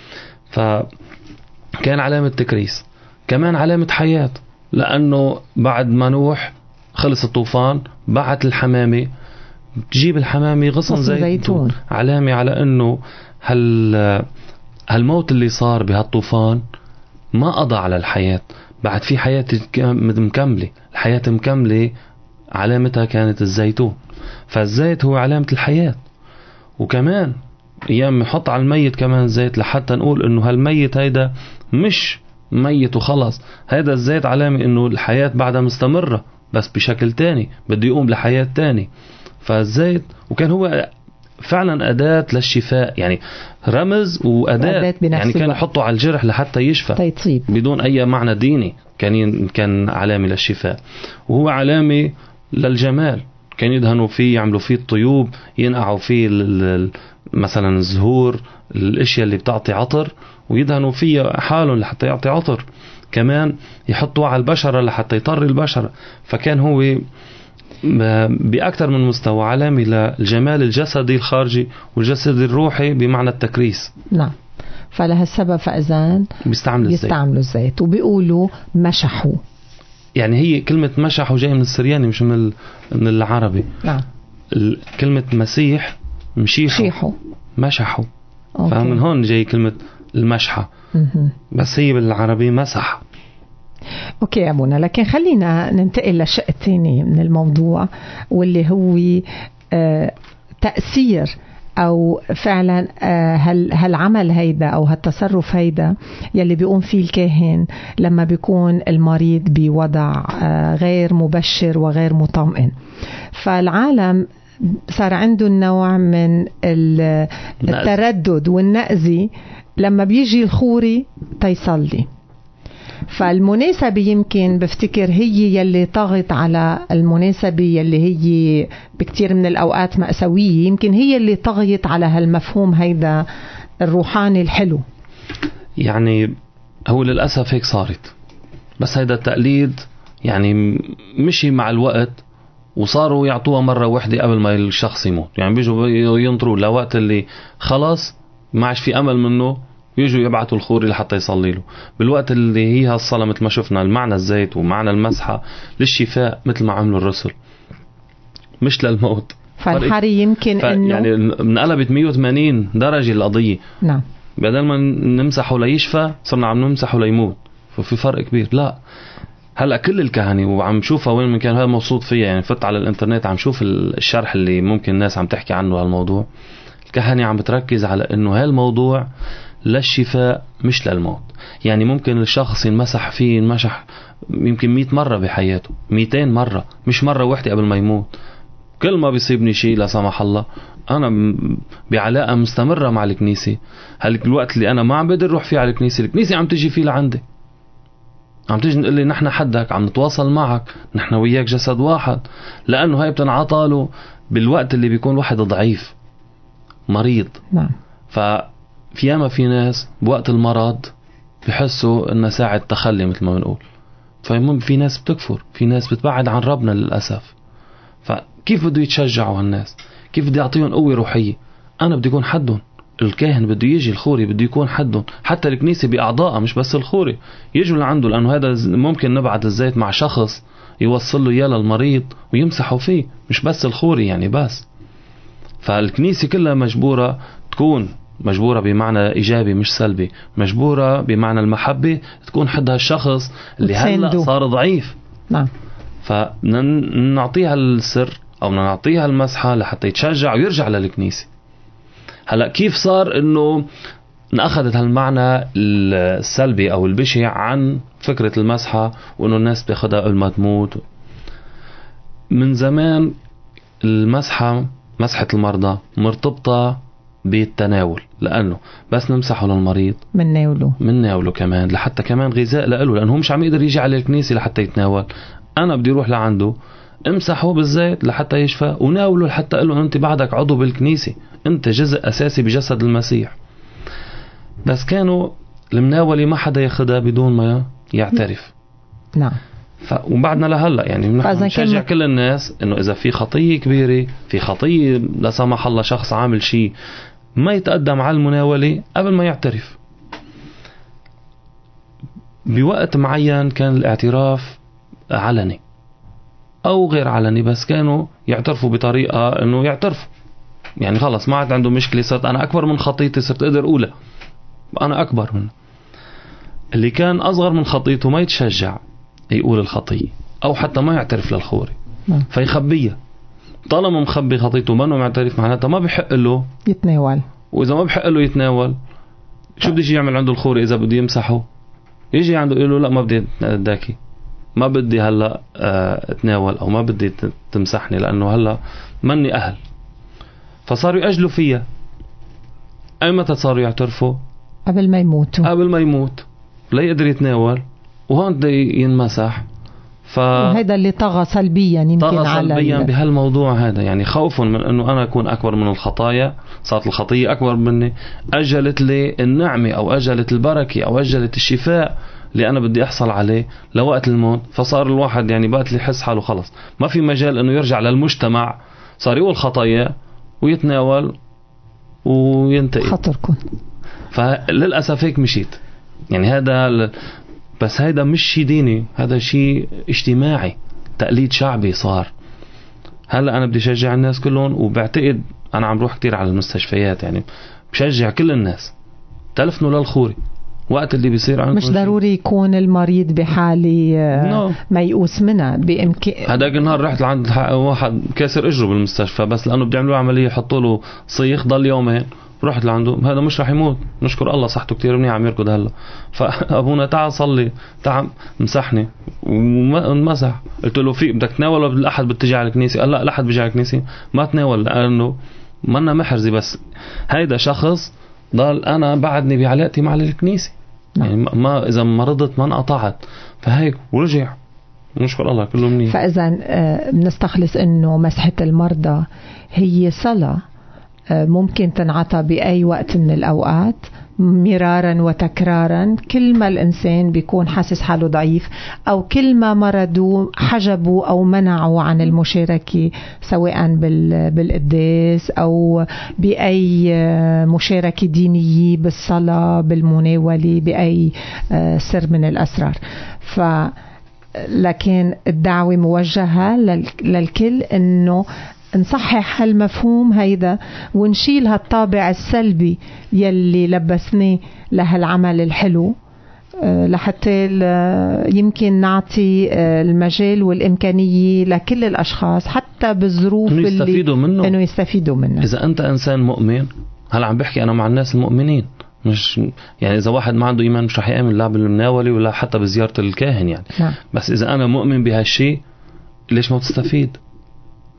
فكان علامة تكريس، كمان علامة حياة، لأنه بعد ما نوح خلص الطوفان بعت الحمامة تجيب الحمامة غصن زيتون, زيتون علامة على أنه هال هالموت اللي صار بهالطوفان ما قضى على الحياة، بعد في حياة مكملة، الحياة مكملة، علامتها كانت الزيتون. فالزيت هو علامة الحياة. وكمان أيام نحط على الميت كمان زيت لحتى نقول إنه هالميت هيدا مش ميت وخلص، هيدا الزيت علامة إنه الحياة بعدها مستمرة بس بشكل تاني، بده يقوم لحياة تاني. فالزيت وكان هو فعلا أداة للشفاء، يعني رمز وأداة، يعني كان يحطوا على الجرح لحتى يشفى تيطيب بدون أي معنى ديني، كان كان علامة للشفاء. وهو علامة للجمال، كان يدهنوا فيه، يعملوا فيه الطيوب، ينقعوا فيه مثلا الزهور، الاشياء اللي بتعطي عطر، ويدهنوا فيه حالهم لحتى يعطي عطر. كمان يحطوا على البشرة لحتى يطر البشرة. فكان هو بأكثر من مستوى علامة للجمال الجسدي الخارجي والجسدي الروحي بمعنى التكريس. نعم. فلهالسبب فإذن بيستعملوا الزيت. بيستعملوا الزيت وبيقولوا مشحوا. يعني هي كلمة مشحوا جاي من السرياني مش من من العربي. نعم. كلمة مسيح مشيحوا مشيحوا مشحوا، فمن هون جاي كلمة المشحة. بس هي بالعربي مسح. أوكي يا أبونا، لكن خلينا ننتقل للشق الثاني من الموضوع، واللي هو آه تأثير أو فعلا آه هل هالعمل هيدا أو هالتصرف هيدا يلي بيقوم فيه الكاهن لما بيكون المريض بوضع آه غير مبشر وغير مطمئن. فالعالم صار عنده النوع من التردد والنأزي لما بيجي الخوري تيصلي. فالمناسبة يمكن بفتكر هي يلي طغت على المناسبة يلي هي بكتير من الأوقات مأساوية، يمكن هي اللي طغيت على هالمفهوم هيدا الروحاني الحلو. يعني هو للأسف هيك صارت، بس هيدا التقليد يعني مشي مع الوقت، وصاروا يعطوها مرة واحدة قبل ما الشخص يموت. يعني بيجوا ينطروا لوقت اللي خلاص ما عادش في أمل منه، يجوا يبعثوا الخوري لحتى يصلي له. بالوقت اللي هي هالصلاة مثل ما شفنا المعنى الزيت ومعنى المسحة للشفاء مثل ما عملوا الرسل، مش للموت. فالحري يمكن إنه يعني انقلبت مية وثمانين درجة القضية. نعم. بدل ما نمسحه ليشفى صرنا عم نمسحه ليموت، ففي فرق كبير. لا هلا كل الكهنة وعم شوفها وين من كان، هذا مبسوط فيها. يعني فت على الانترنت عم شوف الشرح اللي ممكن الناس عم تحكي عنه هالموضوع. الكهنة عم بتركز على انه هالموضوع للشفاء مش للموت. يعني ممكن الشخص ينمسح فيه ينمسح يمكن مئة مرة بحياته، مئتين مرة، مش مرة واحدة قبل ما يموت. كل ما بيصيبني شيء لا سمح الله أنا بعلاقة مستمرة مع الكنيسة. هالوقت اللي أنا ما عم بقدر روح فيه على الكنيسة، الكنيسة عم تجي فيه لعندي، عم تيجي نقول لي نحن حدك، عم نتواصل معك، نحن وياك جسد واحد. لأنه هاي بتنعطى له بالوقت اللي بيكون واحد ضعيف مريض. نعم. ففيما في ناس بوقت المرض بحسوا إنه ساعة تخلي مثل ما بنقول، فيمكن في ناس بتكفر، في ناس بتبعد عن ربنا للأسف. فكيف بده يتشجعوا هالناس؟ كيف بدي أعطيهم قوة روحية؟ أنا بدي يكون حدهم، الكاهن بده يجي، الخوري بده يكون حدهم، حتى الكنيسة بأعضائها مش بس الخوري يجوا لعنده، لأنه هذا ممكن نبعت الزيت مع شخص يوصل له إياه للمريض ويمسحوا فيه، مش بس الخوري يعني بس. فالكنيسة كلها مجبورة تكون مجبورة بمعنى إيجابي مش سلبي، مجبورة بمعنى المحبة تكون حدها الشخص اللي هلأ صار ضعيف. نعم. فنعطيها السر أو نعطيها المسحة لحتى يتشجع ويرجع للكنيسة. هلأ كيف صار إنه نأخذت هالمعنى السلبي أو البشع عن فكرة المسحة وإنه الناس بياخدها قبل ما تموت؟ من زمان المسحة، مسحة المرضى مرتبطة بالتناول، لأنه بس نمسحه للمريض من ناوله من ناوله كمان لحتى كمان غذاء لأله، لأنه مش عم يقدر يجي على الكنيسة لحتى يتناول. أنا بدي روح لعنده امسحه بالزيت لحتى يشفى، وناوله لحتى قله أنت بعدك عضو بالكنيسة، أنت جزء أساسي بجسد المسيح. بس كانوا المناولة ما حدا ياخدها بدون ما يعترف. نعم. ف... وبعدنا لهلا يعني نحن نشجع كم... كل الناس إنه إذا في خطية كبيرة، في خطية لا سمح الله شخص عامل شيء، ما يتقدم على المناولة قبل ما يعترف. بوقت معين كان الاعتراف علني أو غير علني، بس كانوا يعترفوا بطريقة إنه يعترفوا يعني خلص ما عاد عنده مشكلة، صرت أنا أكبر من خطيتي، صرت أقدر أقولها أنا أكبر منه. اللي كان أصغر من خطيته ما يتشجع يقول الخطية أو حتى ما يعترف للخوري فيخبيها. طالما مخبي خطيته ما انه معترف، معناتها ما بحق له يتناول، واذا ما بحق له يتناول شو بده يجي يعمل عنده الخوري؟ اذا بده يمسحه يجي عنده يقول له لا ما بدي اداكي، ما بدي هلا اتناول او ما بدي تمسحني لانه هلا مني اهل. فصاروا يأجلوا فيها. اي متى صاروا يعترفوا؟ قبل ما يموتوا، قبل ما يموت لا يقدر يتناول، وهون بده ينمسح. ف... وهذا اللي طغى سلبيا يمكن طغى على سلبيا ال... بهالموضوع هذا، يعني خوفا من انه انا اكون اكبر من الخطايا، صارت الخطيه اكبر مني، اجلت لي النعمه او اجلت البركه او اجلت الشفاء اللي انا بدي احصل عليه لوقت الموت. فصار الواحد يعني بقت اللي يحس حاله خلص ما في مجال انه يرجع للمجتمع، صار يقول خطايا ويتناول وينتقل خطركم. فللاسف هيك مشيت يعني هذا ال... بس هذا مش شيء ديني، هذا شيء اجتماعي، تقليد شعبي صار. هلا انا بدي اشجع الناس كلهم، وبعتقد انا عم روح كتير على المستشفيات، يعني بشجع كل الناس تلفنوا للخوري وقت اللي بيصير عندكم. مش ضروري يكون المريض بحالة no. ما يقوس منها بإمكان. هداك النهار رحت لعند واحد كاسر اجره بالمستشفى، بس لانه بدي يعملوا عمليه يحطوا له صيخ ضل يومين، رحت لعنده هذا مش رح يموت نشكر الله صحته كتير منيح عم يركض هلا. فابونا تعال صلي تعال مسحني ومسح. قلت له في بدك تناول ولا الاحد بتجي على الكنيسه؟ قال لا الاحد بيجي على الكنيسه ما تناول لانه منا محرزي، بس هيدا شخص ضل انا بعدني بعلاقتي مع الكنيسه يعني ما اذا مرضت ما انقطعت، فهيك ورجع نشكر الله كله منيح. فاذا بنستخلص انه مسحه المرضى هي صلاه ممكن تنعطى بأي وقت من الأوقات مرارا وتكرارا، كل ما الإنسان بيكون حاسس حاله ضعيف أو كل ما مرضوا حجبوا أو منعوا عن المشاركة سواء بالقداس أو بأي مشاركة دينية بالصلاة بالمناولة بأي سر من الأسرار. ف لكن الدعوة موجهة للكل إنه نصحح هالمفهوم هيدا ونشيل هالطابع السلبي يلي لبسناه لهالعمل الحلو، لحتى يمكن نعطي المجال والإمكانية لكل الأشخاص حتى بالظروف إنه يستفيدوا منه، إنه يستفيدوا منه. إذا أنت إنسان مؤمن، هلا عم بحكي أنا مع الناس المؤمنين، مش يعني إذا واحد ما عنده إيمان مش رح يآمن لا بالمناولة ولا حتى بزيارة الكاهن يعني. نعم. بس إذا أنا مؤمن بهالشيء ليش ما تستفيد؟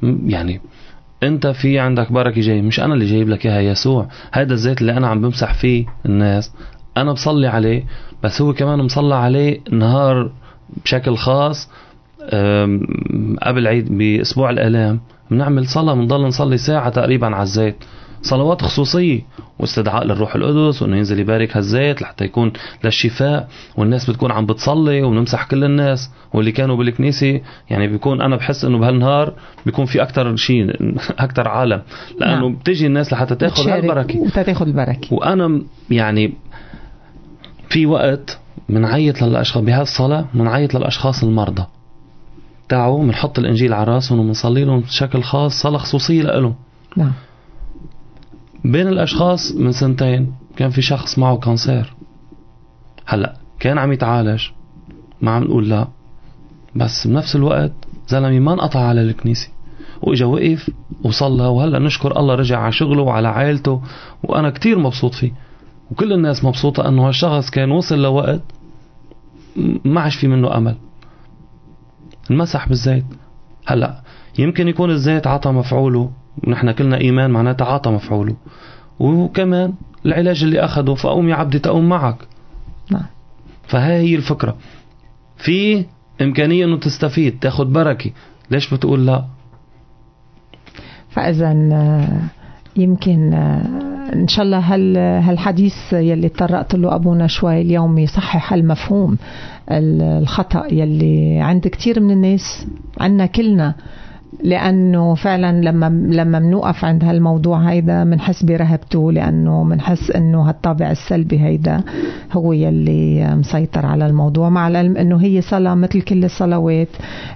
يعني انت في عندك بركة جاي، مش انا اللي جايب لك اياها، يسوع. هذا الزيت اللي انا عم بمسح فيه الناس انا بصلي عليه، بس هو كمان مصلى عليه نهار بشكل خاص. قبل عيد باسبوع الالام بنعمل صلاة، بنضل نصلي ساعة تقريبا على الزيت، صلوات خصوصية واستدعاء للروح القدس وانه ينزل يبارك هالزيت لحتى يكون للشفاء، والناس بتكون عم بتصلي وبنمسح كل الناس. واللي كانوا بالكنيسة يعني بيكون انا بحس انه بهالنهار بيكون في اكتر شيء اكتر عالم، لانه نعم. بتجي الناس لحتى تاخذ هالبركة وتاخذ البركة. وانا يعني في وقت منعيط للاشخاص بهالصلاة، منعيط للاشخاص المرضى تعوا، بنحط الانجيل على راسهم وبنصلي لهم بشكل خاص صلاة خصوصية لهم. نعم. بين الاشخاص من سنتين كان في شخص معه كانسير، هلا كان عم يتعالج، ما عم نقول لا، بس بنفس الوقت زلمي ما انقطع على الكنيسة واجا وقف وصلى، وهلا نشكر الله رجع على شغله وعلى عائلته، وانا كتير مبسوط فيه، وكل الناس مبسوطة انه هالشخص كان وصل لوقت ما عاش في منه امل. المسح بالزيت، هلا يمكن يكون الزيت عطى مفعوله، ونحن كلنا ايمان معناته عطى مفعوله، وكمان العلاج اللي اخده فقوم يا عبدي تقوم معك. نعم. فهي هي الفكرة، في امكانية انه تستفيد تاخد بركة، ليش بتقول لا؟ فاذا يمكن ان شاء الله هال هالحديث يلي تطرقت له ابونا شوي اليوم يصحح المفهوم الخطأ يلي عند كتير من الناس، عنا كلنا، لأنه فعلا لما لما منوقف عند هالموضوع هيدا منحس برهبته، لأنه منحس إنه هالطابع السلبي هيدا هو يلي مسيطر على الموضوع، مع العلم إنه هي صلاة مثل كل الصلوات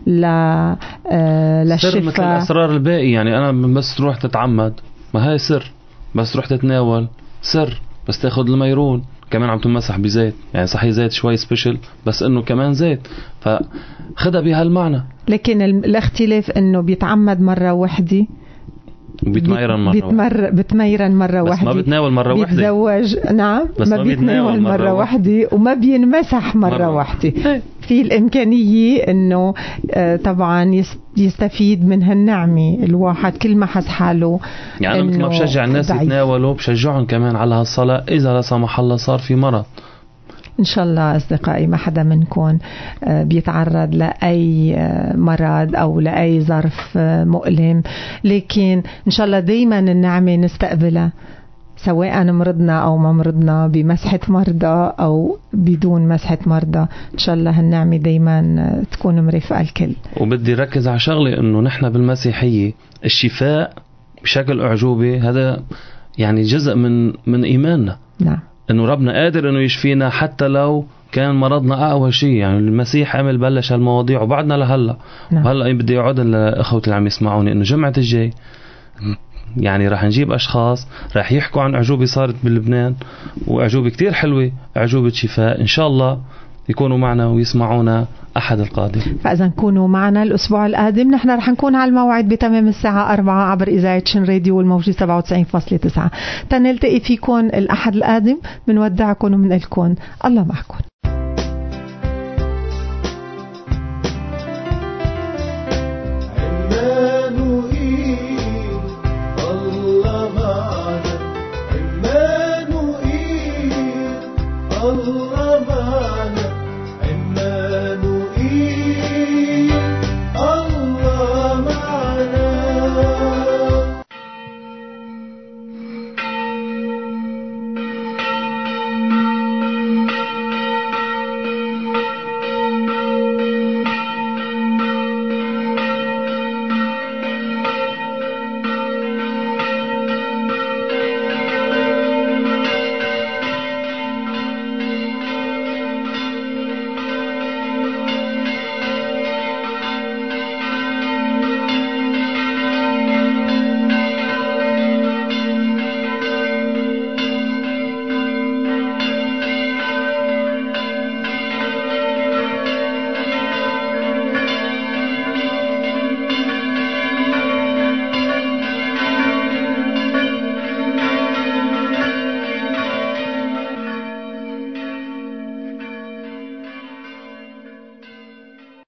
لا آه للشفاء، سر مثل الأسرار الباقي. يعني أنا بس تروح تتعمد ما هي سر، بس تروح تتناول سر، بس تاخد الميرون كمان عم تمسح بزيت، يعني صحيح زيت شوي سبيشل بس انه كمان زيت، فخدها بهالمعنى. لكن الاختلاف انه بيتعمد مرة واحدة وبيتميرن مرة بيتمر بتميرن مرة بس واحدة، ما بتناول مرة واحدة، بيتزوج نعم بس ما بيتناول مرة, مرة واحدة، وما بينمسح مرة, مرة واحدة. في الإمكانية إنه آه طبعا يستفيد من هالنعمة الواحد كل ما حس حاله. يعني أنا مثل ما بشجع الناس ضعيف. يتناولوا بشجعهم كمان على هالصلاة إذا لا سمح الله صار في مرض. إن شاء الله أصدقائي ما حدا منكم بيتعرض لأي مرض أو لأي ظرف مؤلم، لكن إن شاء الله دايما النعمة نستقبلها سواء مرضنا أو ما مرضنا، بمسحة مرضى أو بدون مسحة مرضى، إن شاء الله هالنعمة دايما تكون مرافقة الكل. وبدي ركز على شغلة إنه نحن بالمسيحية الشفاء بشكل أعجوبي هذا يعني جزء من من إيماننا. نعم. إنه ربنا قادر إنه يشفينا حتى لو كان مرضنا أقوى شيء. يعني المسيح عمل بلش هالمواضيع وبعدنا لهلا. نعم. وهلا بدي أعود لأخوتي اللي عم يسمعوني إنه جمعة الجاي يعني راح نجيب أشخاص راح يحكوا عن أعجوبة صارت بلبنان، وأعجوبة كتير حلوة، أعجوبة شفاء. إن شاء الله يكونوا معنا ويسمعونا أحد القادم. فإذا كونوا معنا الأسبوع القادم، نحن رح نكون على الموعد بتمام الساعة أربعة عبر إذاعة شن راديو والموجة سبعة وتسعين فاصلة تسعة. تنلتقي فيكم الأحد القادم، منودعكم ومنقلكم الله معكم. الله معنا